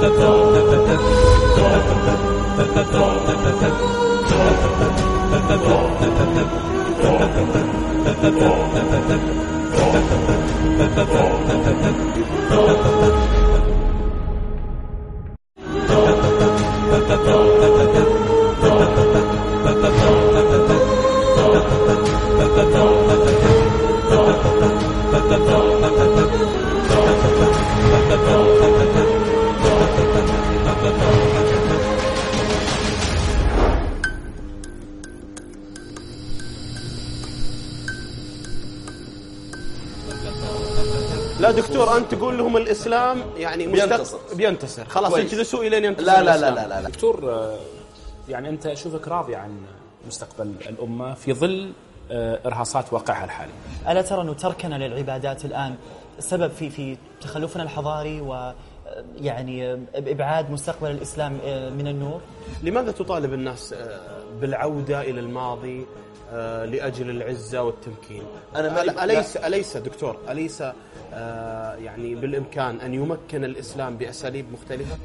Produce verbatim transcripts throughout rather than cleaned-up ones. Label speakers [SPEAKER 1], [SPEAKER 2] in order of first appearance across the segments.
[SPEAKER 1] لا دكتور، أنت تقول لهم الإسلام يعني
[SPEAKER 2] بينتصر
[SPEAKER 1] بينتصر خلاص يجلسوا إلى أن ينتصر.
[SPEAKER 2] لا لا, لا لا لا لا
[SPEAKER 3] دكتور، يعني أنت أشوفك راضي عن مستقبل الأمة في ظل إرهاصات واقعها الحالي.
[SPEAKER 4] ألا ترى أنه تركنا للعبادات الآن سبب في في تخلفنا الحضاري و يعني إبعاد مستقبل الإسلام من النور؟
[SPEAKER 1] لماذا تطالب الناس بالعودة إلى الماضي لأجل العزة والتمكين؟ أنا أليس أليس دكتور أليس يعني بالإمكان أن يمكن الإسلام بأساليب مختلفة؟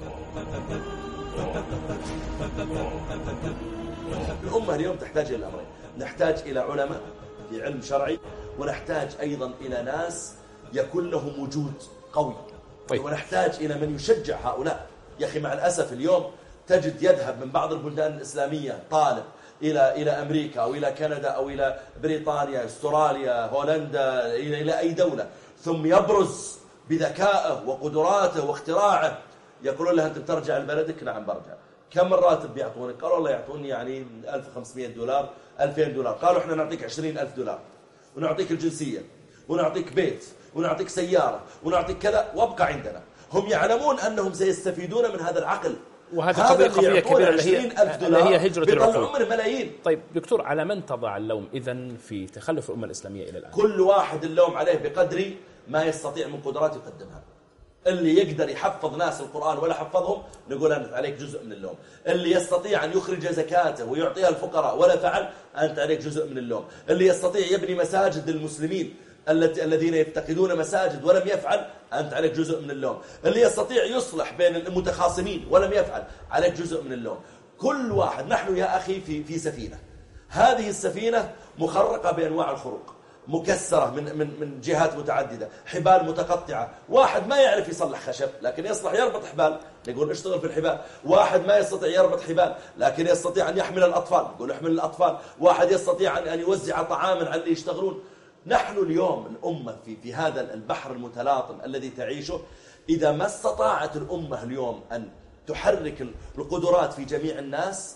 [SPEAKER 2] الأمة اليوم تحتاج إلى الأمرين، نحتاج إلى علماء في علم شرعي، ونحتاج أيضا إلى ناس يكون لهم وجود قوي. طيب. ونحتاج إلى من يشجع هؤلاء. يا أخي مع الأسف اليوم تجد يذهب من بعض البلدان الإسلامية طالب إلى إلى أمريكا أو إلى كندا أو إلى بريطانيا، استراليا، هولندا، إلى إلى أي دولة، ثم يبرز بذكائه وقدراته واختراعه. يقولون له أنت بترجع لبلدك؟ نعم برجع. كم الراتب بيعطونك؟ قالوا والله يعطوني يعني ألف وخمسمائة دولار، ألفين دولار. قالوا إحنا نعطيك عشرين ألف دولار ونعطيك الجنسية ونعطيك بيت ونعطيك سيارة ونعطيك كذا وابقى عندنا. هم يعلمون أنهم سيستفيدون من هذا العقل،
[SPEAKER 3] وهذه قضية قضية كبيرة اللي هي, هي هجرة العقول.
[SPEAKER 2] ملايين.
[SPEAKER 3] طيب دكتور، على من تضع اللوم إذن في تخلف الأمة الإسلامية إلى الآن؟
[SPEAKER 2] كل واحد اللوم عليه بقدر ما يستطيع من قدرات يقدمها. اللي يقدر يحفظ ناس القرآن ولا حفظهم نقول أنت عليك جزء من اللوم. اللي يستطيع أن يخرج زكاته ويعطيها الفقراء ولا فعل أنت عليك جزء من اللوم. اللي يستطيع يبني مساجد للمسلمين الذين يفتقدون مساجد ولم يفعل أنت عليك جزء من اللوم. اللي يستطيع يصلح بين المتخاصمين ولم يفعل عليك جزء من اللوم. كل واحد، نحن يا أخي في في سفينة، هذه السفينة مخرقة بأنواع الخروق، مكسرة من من من جهات متعددة، حبال متقطعة. واحد ما يعرف يصلح خشب لكن يصلح يربط حبال، نقول اشتغل في الحبال. واحد ما يستطيع يربط حبال لكن يستطيع أن يحمل الأطفال، نقول احمل الأطفال. واحد يستطيع أن أن يوزع طعاما على اللي يشتغلون. نحن اليوم الأمة في في هذا البحر المتلاطم الذي تعيشه، إذا ما استطاعت الأمة اليوم أن تحرك القدرات في جميع الناس،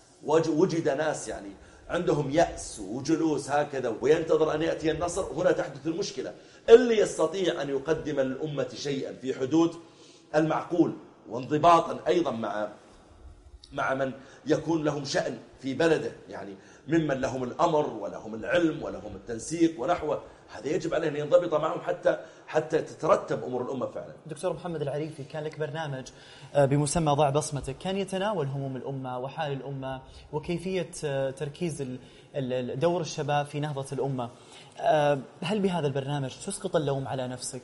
[SPEAKER 2] وجد ناس يعني عندهم يأس وجلوس هكذا وينتظر أن يأتي النصر، هنا تحدث المشكلة. اللي يستطيع أن يقدم للأمة شيئا في حدود المعقول وانضباطا أيضا مع مع من يكون لهم شأن في بلده، يعني ممن لهم الأمر ولهم العلم ولهم التنسيق ونحوه، هذا يجب عليه أن ينضبط معهم حتى حتى تترتب أمور الأمة فعلا.
[SPEAKER 4] دكتور محمد العريفي، كان لك برنامج بمسمى ضع بصمتك، كان يتناول هموم الأمة وحال الأمة وكيفية تركيز دور الشباب في نهضة الأمة. هل بهذا البرنامج تسقط اللوم على نفسك؟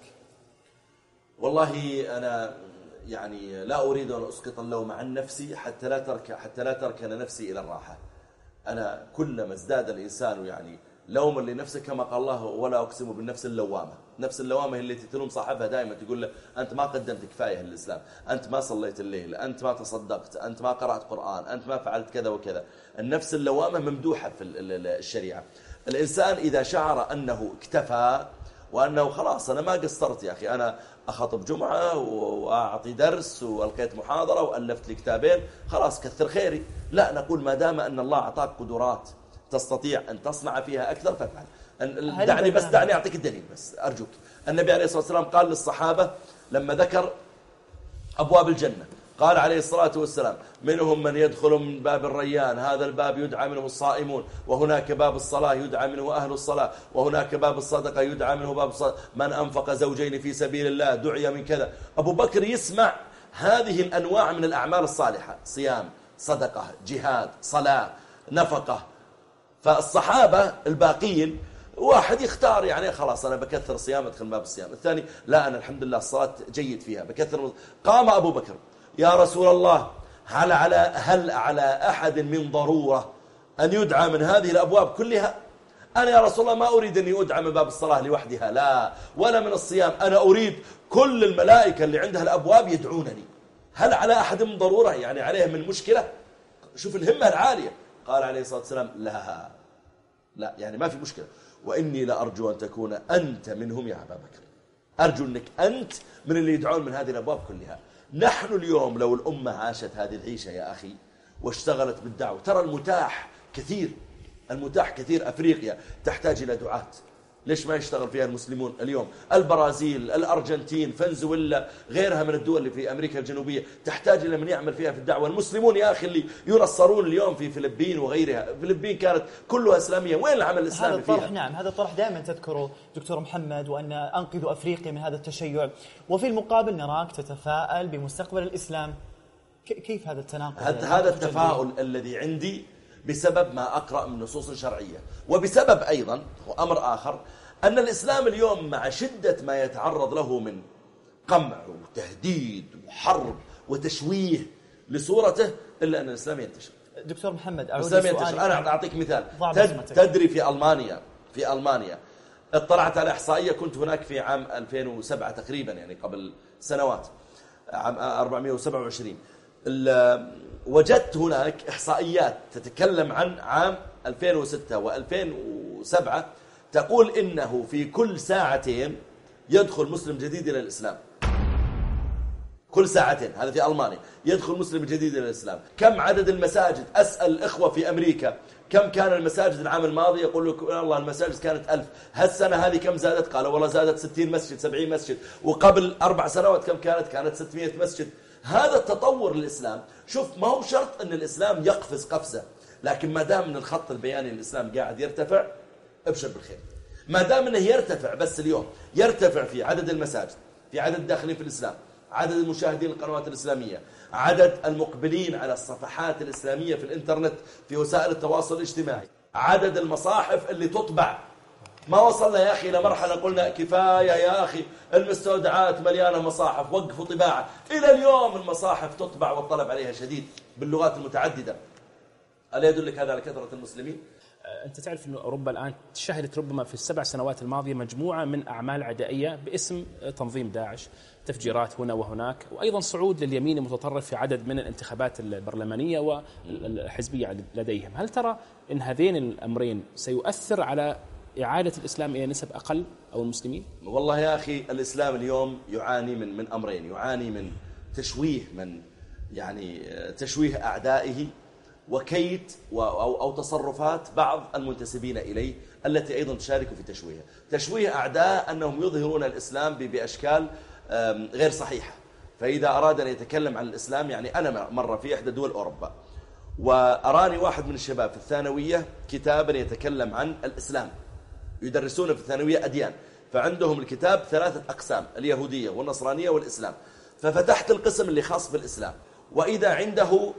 [SPEAKER 2] والله أنا يعني لا أريد أن أسقط اللوم عن نفسي حتى لا ترك حتى لا تركن نفسي إلى الراحة. أنا كلما ازداد الإنسان يعني لوما لنفسه، كما قال الله ولا أقسم بالنفس اللوامة. نفس اللوامة هي التي تلوم صاحبها دائما، تقول له أنت ما قدمت كفاية للإسلام، أنت ما صليت الليل، أنت ما تصدقت، أنت ما قرأت قرآن، أنت ما فعلت كذا وكذا. النفس اللوامة ممدوحة في الشريعة. الإنسان إذا شعر أنه اكتفى وأنه خلاص أنا ما قصرت يا أخي، أنا أخطب جمعة وأعطي درس وألقيت محاضرة وألفت لي كتابين، خلاص كثر خيري. لا، نقول ما دام أن الله أعطاك قدرات تستطيع أن تصنع فيها أكثر فافعل. دعني بس دعني أعطيك الدليل بس أرجوك. النبي عليه الصلاة والسلام قال للصحابة لما ذكر أبواب الجنة، قال عليه الصلاة والسلام منهم من يدخل من باب الريان، هذا الباب يدعى منه الصائمون، وهناك باب الصلاة يدعى منه أهل الصلاة، وهناك باب الصدقة يدعى منه باب الصدقة، من أنفق زوجين في سبيل الله دعي من كذا. أبو بكر يسمع هذه الأنواع من الأعمال الصالحة، صيام، صدقة، جهاد، صلاة، نفقة. فالصحابة الباقين واحد يختار يعني خلاص أنا بكثر صيام أدخل باب الصيام، الثاني لا أنا الحمد لله الصلاة جيد فيها بكثر. قام أبو بكر يا رسول الله هل على, هل على أحد من ضرورة أن يدعى من هذه الأبواب كلها؟ أنا يا رسول الله ما أريد أن أدعى من باب الصلاة لوحدها، لا، ولا من الصيام، أنا أريد كل الملائكة اللي عندها الأبواب يدعونني. هل على أحد من ضرورة يعني عليه من مشكلة؟ شوف الهمة العالية. قال عليه الصلاة والسلام لا لا يعني ما في مشكلة، وإني لأرجو أن تكون أنت منهم يا أبا بكر، أرجو أنك أنت من اللي يدعون من هذه الأبواب كلها. نحن اليوم لو الأمة عاشت هذه العيشة يا أخي واشتغلت بالدعوة، ترى المتاح كثير، المتاح كثير. أفريقيا تحتاج إلى دعاة، ليش ما يشتغل فيها المسلمون اليوم؟ البرازيل، الأرجنتين، فنزويلا، غيرها من الدول اللي في أمريكا الجنوبية تحتاج إلى من يعمل فيها في الدعوة. المسلمون يا أخي اللي ينصرون اليوم في فلبين وغيرها، فلبين كانت كلها إسلامية، وين العمل الإسلامي
[SPEAKER 4] هذا الطرح
[SPEAKER 2] فيها؟
[SPEAKER 4] نعم، هذا الطرح دائما تذكره دكتور محمد، وأن أنقذوا أفريقيا من هذا التشيع، وفي المقابل نراك تتفائل بمستقبل الإسلام. كيف هذا التناقض؟
[SPEAKER 2] هذا التفاؤل الذي عندي بسبب ما أقرأ من نصوص شرعية، وبسبب أيضا وأمر آخر أن الإسلام اليوم مع شدة ما يتعرض له من قمع وتهديد وحرب وتشويه لصورته، إلا أن الإسلام ينتشر.
[SPEAKER 4] دكتور محمد أعود
[SPEAKER 2] الإسلام ينتشر. أنا أعطيك مثال.
[SPEAKER 4] تد
[SPEAKER 2] تدري في ألمانيا في ألمانيا اطلعت على إحصائية، كنت هناك في عام ألفين وسبعة تقريبا، يعني قبل سنوات، عام أربعمائة وسبعة وعشرين، وجدت هناك إحصائيات تتكلم عن عام ألفين وستة وألفين وسبعة، تقول إنه في كل ساعتين يدخل مسلم جديد إلى الإسلام. كل ساعتين، هذا في ألمانيا، يدخل مسلم جديد إلى الإسلام. كم عدد المساجد؟ أسأل الإخوة في أمريكا كم كان المساجد العام الماضي، يقول لك الله المساجد كانت ألف. هالسنة هذه كم زادت؟ قالوا والله زادت ستين مسجد سبعين مسجد. وقبل أربع سنوات كم كانت؟ كانت ستمائة مسجد. هذا التطور للإسلام. شوف، ما هو شرط أن الإسلام يقفز قفزة، لكن ما دام من الخط البياني للإسلام قاعد يرتفع، ابشر بالخير. ما دام أنه يرتفع، بس اليوم يرتفع في عدد المساجد، في عدد الداخلين في الإسلام، عدد المشاهدين القنوات الإسلامية، عدد المقبلين على الصفحات الإسلامية في الإنترنت في وسائل التواصل الاجتماعي، عدد المصاحف اللي تطبع. ما وصلنا يا أخي إلى مرحلة قلنا كفاية يا أخي المستودعات مليانة مصاحف، وقفوا طباعة. إلى اليوم المصاحف تطبع والطلب عليها شديد باللغات المتعددة. ألا يدلك هذا على كثرة المسلمين؟
[SPEAKER 3] أنت تعرف أن أوروبا الآن شهدت ربما في السبع سنوات الماضية مجموعة من أعمال عدائية باسم تنظيم داعش، تفجيرات هنا وهناك، وأيضا صعود لليمين المتطرف في عدد من الانتخابات البرلمانية والحزبية لديهم. هل ترى أن هذين الأمرين سيؤثر على إعادة الإسلام إلى نسب أقل أو المسلمين؟
[SPEAKER 2] والله يا أخي الإسلام اليوم يعاني من من أمرين، يعاني من تشويه، من يعني تشويه أعدائه، وكيد أو, أو تصرفات بعض المنتسبين إليه التي أيضا تشارك في تشويهه. تشويه أعداء أنهم يظهرون الإسلام بأشكال غير صحيحة. فإذا أراد أن يتكلم عن الإسلام، يعني أنا مرة في إحدى دول أوروبا وأراني واحد من الشباب في الثانوية كتابا يتكلم عن الإسلام، يدرسون في الثانوية أديان، فعندهم الكتاب ثلاثة أقسام، اليهودية والنصرانية والإسلام. ففتحت القسم اللي خاص بالإسلام، وإذا عنده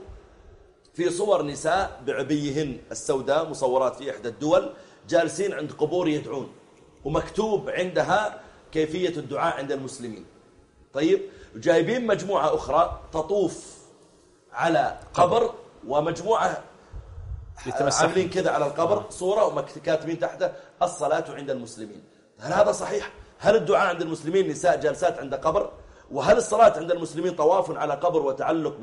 [SPEAKER 2] في صور نساء بعبيهن السوداء مصورات في إحدى الدول جالسين عند قبور يدعون، ومكتوب عندها كيفية الدعاء عند المسلمين. طيب، جايبين مجموعة أخرى تطوف على قبر، ومجموعة عاملين كذا على القبر صورة وكاتبين تحته الصلاة عند المسلمين. هل هذا صحيح؟ هل الدعاء عند المسلمين نساء جالسات عند قبر؟ وهل الصلاة عند المسلمين طواف على قبر وتعلق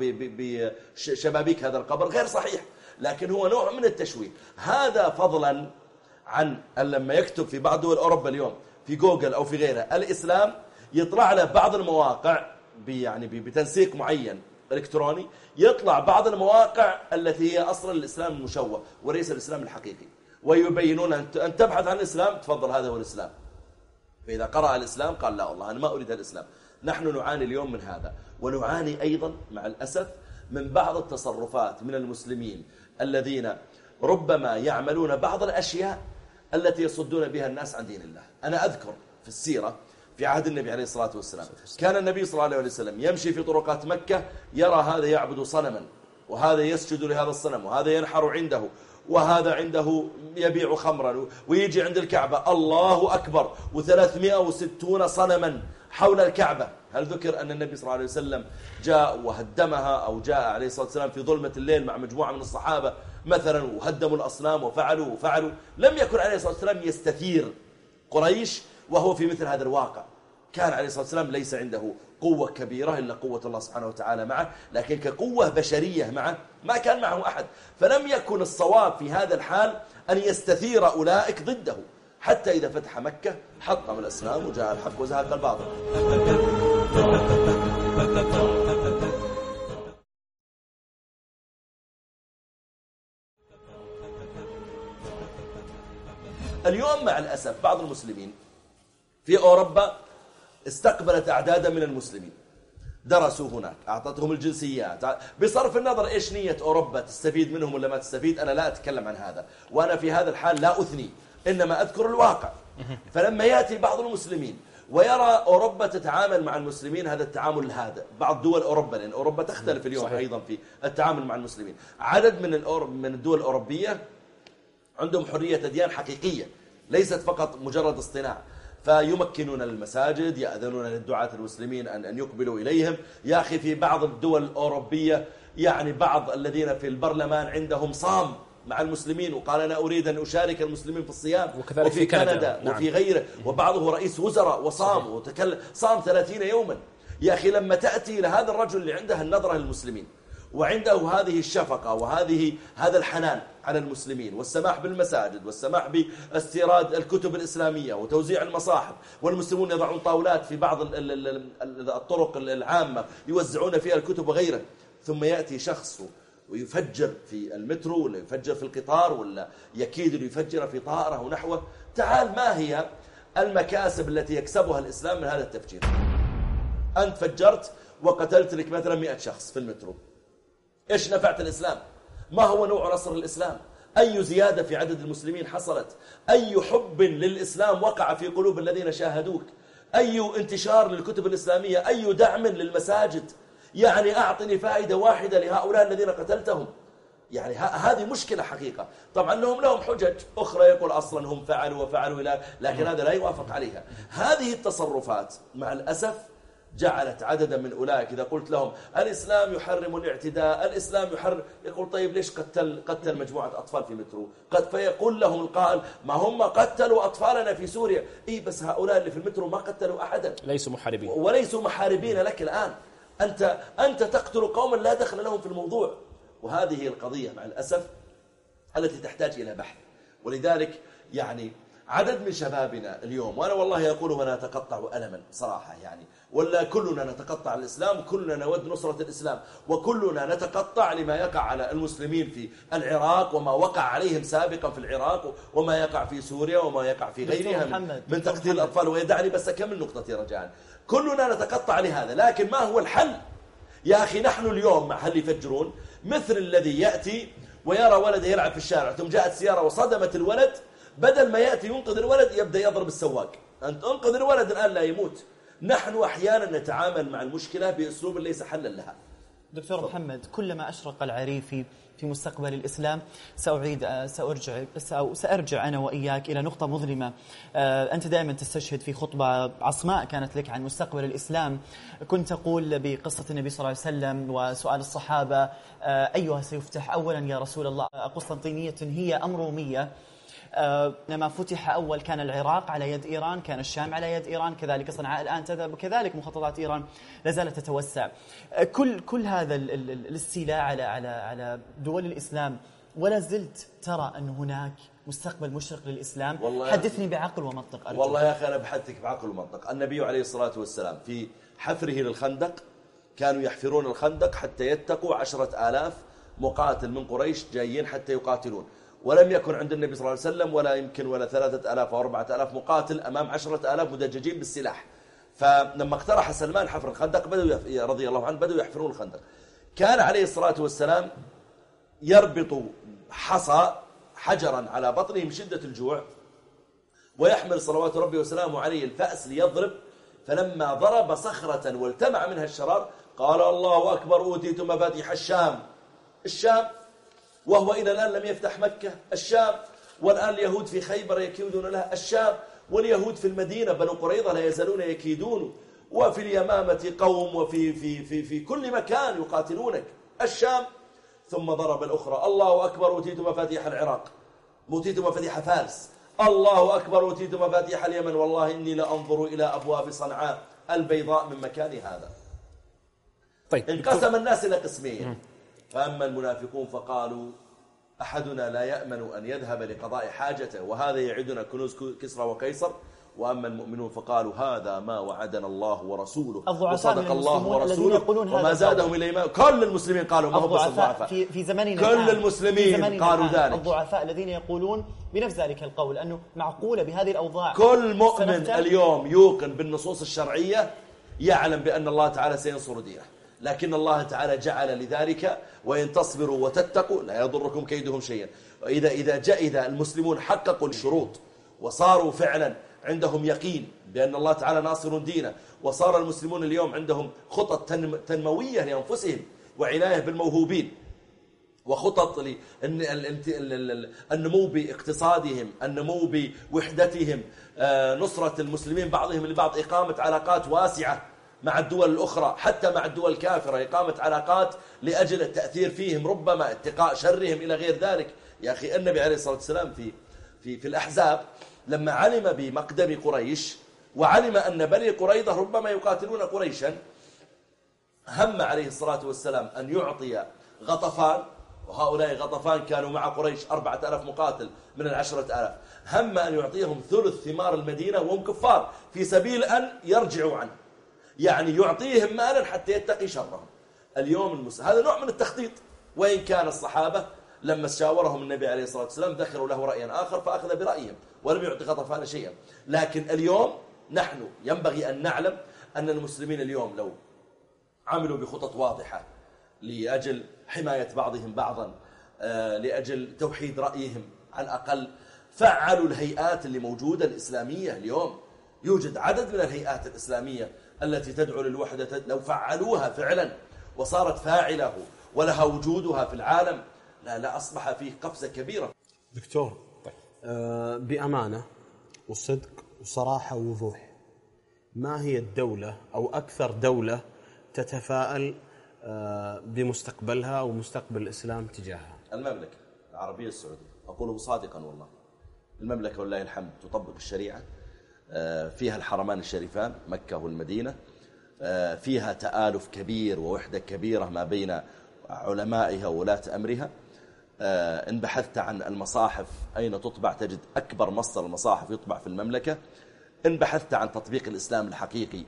[SPEAKER 2] بشبابيك هذا القبر؟ غير صحيح، لكن هو نوع من التشويه. هذا فضلا عن لما يكتب في بعض دول أوروبا اليوم في جوجل أو في غيرها الإسلام، يطلع له بعض المواقع يعني بتنسيق معين إلكتروني، يطلع بعض المواقع التي هي أصلا الإسلام المشوه وليس الإسلام الحقيقي، ويبينون أن تبحث عن الإسلام، تفضل هذا هو الإسلام. فإذا قرأ الإسلام قال لا والله أنا ما أريد الإسلام. نحن نعاني اليوم من هذا، ونعاني أيضا مع الأسف من بعض التصرفات من المسلمين الذين ربما يعملون بعض الأشياء التي يصدون بها الناس عن دين الله. أنا أذكر في السيرة في عهد النبي عليه الصلاة والسلام، كان النبي صلى الله عليه وسلم يمشي في طرقات مكة، يرى هذا يعبد صنما، وهذا يسجد لهذا الصنم، وهذا ينحر عنده، وهذا عنده يبيع خمرا، ويجي عند الكعبة الله أكبر وثلاثمائة وستون صنما حول الكعبة. هل ذكر أن النبي صلى الله عليه وسلم جاء وهدمها أو جاء عليه الصلاة والسلام في ظلمة الليل مع مجموعة من الصحابة مثلا وهدموا الأصنام وفعلوا وفعلوا؟ لم يكن عليه الصلاة والسلام يستثير قريش وهو في مثل هذا الواقع. كان عليه الصلاة والسلام ليس عنده قوة كبيرة إلا قوة الله سبحانه وتعالى معه، لكن كقوة بشرية معه ما كان معه أحد. فلم يكن الصواب في هذا الحال أن يستثير أولئك ضده، حتى إذا فتح مكة حطم الأصنام وجاء الحق وزهق الباطل. اليوم مع الأسف بعض المسلمين في أوروبا استقبلت أعدادا من المسلمين، درسوا هناك، أعطتهم الجنسيات، بصرف النظر إيش نية أوروبا تستفيد منهم ولا ما تستفيد، أنا لا أتكلم عن هذا، وأنا في هذا الحال لا أثني، إنما أذكر الواقع. فلما يأتي بعض المسلمين ويرى أوروبا تتعامل مع المسلمين هذا التعامل الهادئ، بعض دول أوروبا، لأن أوروبا تختلف اليوم صحيح. أيضا في التعامل مع المسلمين، عدد من من الدول الأوروبية عندهم حرية أديان حقيقية ليست فقط مجرد اصطناع، فيمكنون المساجد، يأذنون للدعاة المسلمين أن أن يقبلوا إليهم. يا أخي في بعض الدول الأوروبية يعني بعض الذين في البرلمان عندهم صام مع المسلمين وقال أنا أريد أن أشارك المسلمين في الصيام،
[SPEAKER 3] وكذلك
[SPEAKER 2] وفي
[SPEAKER 3] في كندا,
[SPEAKER 2] كندا
[SPEAKER 3] نعم.
[SPEAKER 2] وفي غيره، وبعضه رئيس وزراء وصام وتكلم صام ثلاثين يوما. يا أخي لما تأتي إلى هذا الرجل اللي عنده النظرة للمسلمين وعنده هذه الشفقة وهذه هذا الحنان على المسلمين والسماح بالمساجد والسماح باستيراد الكتب الإسلامية وتوزيع المصاحف، والمسلمون يضعون طاولات في بعض الطرق العامة يوزعون فيها الكتب وغيره، ثم يأتي شخص ويفجر في المترو ولا يفجر في القطار ولا يكيد ليفجر في طائرة ونحوه. تعال، ما هي المكاسب التي يكسبها الإسلام من هذا التفجير؟ أنت فجرت وقتلت لك مثلا مئة شخص في المترو، إيش نفعت الإسلام؟ ما هو نوع نصر الإسلام؟ أي زيادة في عدد المسلمين حصلت؟ أي حب للإسلام وقع في قلوب الذين شاهدوك؟ أي انتشار للكتب الإسلامية؟ أي دعم للمساجد؟ يعني أعطني فائدة واحدة لهؤلاء الذين قتلتهم. يعني هذه مشكلة حقيقة. طبعا لهم لهم حجج أخرى، يقول أصلا هم فعلوا وفعلوا إلى، لكن هذا لا يوافق عليها. هذه التصرفات مع الأسف جعلت عددا من أولئك إذا قلت لهم الإسلام يحرم الاعتداء، الإسلام يحرم، يقول طيب ليش قتل قتل مجموعة أطفال في مترو؟ قد فيقول لهم القائل ما هم قتلوا أطفالنا في سوريا. إيه بس هؤلاء اللي في المترو ما قتلوا أحدا،
[SPEAKER 3] ليسوا محاربين
[SPEAKER 2] وليسوا محاربين لك الآن. أنت أنت تقتل قوما لا دخل لهم في الموضوع. وهذه القضية مع الأسف التي تحتاج إلى بحث. ولذلك يعني عدد من شبابنا اليوم، وأنا والله أقول وأنا أتقطع ألما صراحة، يعني ولا كلنا نتقطع الإسلام، وكلنا نود نصرة الإسلام، وكلنا نتقطع لما يقع على المسلمين في العراق وما وقع عليهم سابقا في العراق وما يقع في سوريا وما يقع في غيرها من, من تقتيل الأطفال. ويدعني بس أكمل نقطتي رجاء. كلنا نتقطع لهذا، لكن ما هو الحل؟ يا أخي نحن اليوم مع هل يفجرون مثل الذي يأتي ويرى ولده يلعب في الشارع ثم جاءت سيارة وصدمت الولد، بدل ما يأتي ينقذ الولد يبدأ يضرب السواق. أنت انقذ الولد الآن لا يموت. نحن أحيانا نتعامل مع المشكلة بأسلوب ليس حلا لها.
[SPEAKER 4] دكتور محمد، كلما أشرق العريف في في مستقبل الإسلام سأعيد سأرجع سأرجع أنا وإياك إلى نقطة مظلمة. أنت دائما تستشهد في خطبة عصماء كانت لك عن مستقبل الإسلام، كنت تقول بقصة النبي صلى الله عليه وسلم وسؤال الصحابة أيها سيفتح أولا يا رسول الله؟ قسطنطينية هي أم رومية؟ لما فتح أول كان العراق على يد إيران، كان الشام على يد إيران، كذلك صنعاء الآن تذهب، كذلك مخططات إيران لا زالت تتوسع. كل كل هذا الاستيلاء على على على دول الإسلام، ولا زلت ترى أن هناك مستقبل مشرق للإسلام؟ حدثني بعقل ومنطق أرجو.
[SPEAKER 2] والله يا أخي أنا بحثك بعقل ومنطق. النبي عليه الصلاة والسلام في حفره للخندق كانوا يحفرون الخندق حتى يتقوا عشرة آلاف مقاتل من قريش جايين حتى يقاتلون، ولم يكن عند النبي صلى الله عليه وسلم ولا يمكن ولا ثلاثة آلاف أو أربعة آلاف مقاتل أمام عشرة آلاف مدججين بالسلاح. فلما اقترح سلمان حفر الخندق بدأوا رضي الله عنه بدأوا يحفرون الخندق. كان عليه الصلاة والسلام يربط حصى حجرا على بطنه من شدة الجوع، ويحمل صلوات ربي وسلامه عليه الفأس ليضرب، فلما ضرب صخرة والتمع منها الشرار قال الله أكبر أوتيت مفاتيح الشام. الشام وهو إلى الآن لم يفتح مكة، الشام، والآن اليهود في خيبر يكيدون لها، الشام، واليهود في المدينة بنو قريظة لا يزالون يكيدون، وفي اليمامة قوم، وفي في في في كل مكان يقاتلونك. الشام ثم ضرب الأخرى، الله أكبر أوتيت مفاتيح العراق، أوتيت مفاتيح فارس، الله أكبر أوتيت مفاتيح اليمن، والله إني لأنظر إلى أبواب صنعاء البيضاء من مكان هذا.
[SPEAKER 3] طيب
[SPEAKER 2] انقسم الناس إلى قسمين، فأما المنافقون فقالوا أحدنا لا يأمن أن يذهب لقضاء حاجته وهذا يعدنا كنوز كسرى وقيصر، وأما المؤمنون فقالوا هذا ما وعدنا الله ورسوله وصدق الله ورسوله وما زادهم إلى إيمان. كل المسلمين قالوا، ما هو بس الضعفاء،
[SPEAKER 4] في, في زمننا
[SPEAKER 2] كل المسلمين قالوا ذلك.
[SPEAKER 4] الضعفاء الذين يقولون بنفس ذلك القول أنه معقولة بهذه الأوضاع.
[SPEAKER 2] كل مؤمن اليوم يوقن بالنصوص الشرعية يعلم بأن الله تعالى سينصر دينه، لكن الله تعالى جعل لذلك وإن تصبروا وتتقوا لا يضركم كيدهم شيئا. إذا إذا جاء إذا المسلمون حققوا الشروط وصاروا فعلا عندهم يقين بأن الله تعالى ناصر دينه، وصار المسلمون اليوم عندهم خطط تنموية لأنفسهم وعناية بالموهوبين، وخطط للنمو باقتصادهم، النمو بوحدتهم، نصرة المسلمين بعضهم لبعض، إقامة علاقات واسعة مع الدول الأخرى حتى مع الدول الكافرة، إقامة علاقات لأجل التأثير فيهم، ربما اتقاء شرهم إلى غير ذلك. يا أخي النبي عليه الصلاة والسلام في في في الأحزاب لما علم بمقدم قريش وعلم أن بني قريظة ربما يقاتلون قريشا، هم عليه الصلاة والسلام أن يعطي غطفان، وهؤلاء غطفان كانوا مع قريش أربعة آلاف مقاتل من العشرة آلاف، هم أن يعطيهم ثلث ثمار المدينة وهم كفار في سبيل أن يرجعوا عنه، يعني يعطيهم مالا حتى يتقي شرهم. اليوم المسلم هذا نوع من التخطيط، وإن كان الصحابة لما شاورهم النبي عليه الصلاة والسلام ذكروا له رأيا آخر فأخذ برأيهم ولم يعطي غطفان شيئا. لكن اليوم نحن ينبغي أن نعلم أن المسلمين اليوم لو عملوا بخطط واضحة لأجل حماية بعضهم بعضا، لأجل توحيد رأيهم، على الأقل فعلوا الهيئات اللي موجودة الإسلامية اليوم، يوجد عدد من الهيئات الإسلامية التي تدعو للوحدة، لو فعلوها فعلا وصارت فاعلة ولها وجودها في العالم لا لا أصبح فيه قفزة كبيرة.
[SPEAKER 1] دكتور آه بأمانة وصدق وصراحة ووضوح، ما هي الدولة أو أكثر دولة تتفائل آه بمستقبلها ومستقبل الإسلام تجاهها؟
[SPEAKER 2] المملكة العربية السعودية، أقوله صادقا والله. المملكة والله الحمد تطبق الشريعة، فيها الحرمان الشريفان مكة والمدينة، فيها تآلف كبير ووحدة كبيرة ما بين علمائها وولاة أمرها. إن بحثت عن المصاحف أين تطبع تجد أكبر مصدر المصاحف يطبع في المملكة. إن بحثت عن تطبيق الإسلام الحقيقي،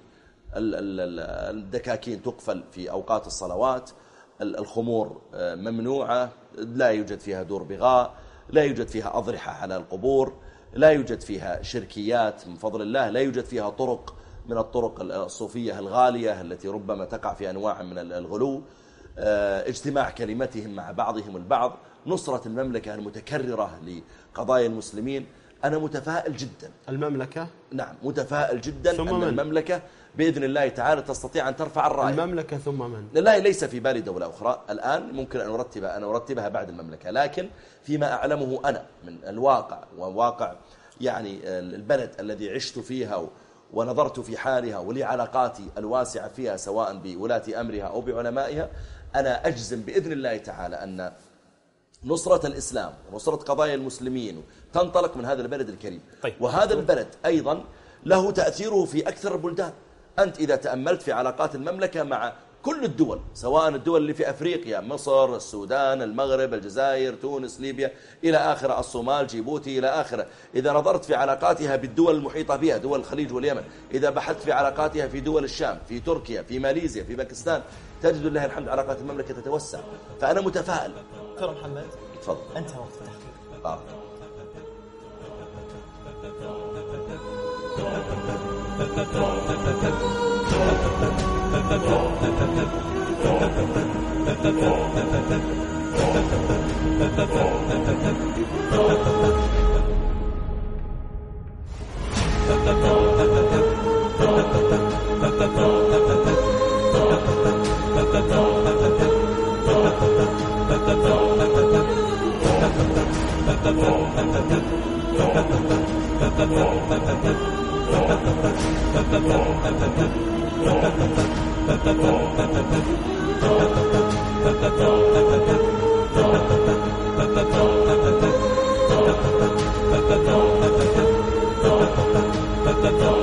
[SPEAKER 2] الدكاكين تقفل في أوقات الصلوات، الخمور ممنوعة، لا يوجد فيها دور بغاء، لا يوجد فيها أضرحة على القبور، لا يوجد فيها شركيات من فضل الله، لا يوجد فيها طرق من الطرق الصوفية الغالية التي ربما تقع في أنواع من الغلو، اجتماع كلمتهم مع بعضهم البعض، نصرة المملكة المتكررة لقضايا المسلمين. أنا متفائل جدا.
[SPEAKER 1] المملكة؟
[SPEAKER 2] نعم متفائل جدا أن من؟ المملكة بإذن الله تعالى تستطيع أن ترفع الراية.
[SPEAKER 1] المملكة ثم من؟
[SPEAKER 2] لا ليس في بالي دولة أخرى الآن، ممكن أن أرتبها أنا أرتبها بعد المملكة، لكن فيما أعلمه أنا من الواقع وواقع يعني البلد الذي عشت فيها ونظرت في حالها ولي علاقاتي الواسعة فيها سواء بولاة أمرها أو بعلمائها، أنا أجزم بإذن الله تعالى أن نصرة الإسلام ونصرة قضايا المسلمين تنطلق من هذا البلد الكريم.
[SPEAKER 3] طيب.
[SPEAKER 2] وهذا البلد أيضا له تأثيره في أكثر البلدان. أنت إذا تأملت في علاقات المملكة مع كل الدول، سواء الدول اللي في أفريقيا، مصر، السودان، المغرب، الجزائر، تونس، ليبيا إلى آخر، الصومال، جيبوتي إلى آخر، إذا نظرت في علاقاتها بالدول المحيطة بها، دول الخليج واليمن، إذا بحثت في علاقاتها في دول الشام، في تركيا، في ماليزيا، في باكستان، تجد لله الحمد علاقات المملكة تتوسع. فأنا متفائل.
[SPEAKER 4] دكتور محمد
[SPEAKER 2] تفضل.
[SPEAKER 4] أنت وقت التحقيق.
[SPEAKER 2] آه.
[SPEAKER 5] Thank you.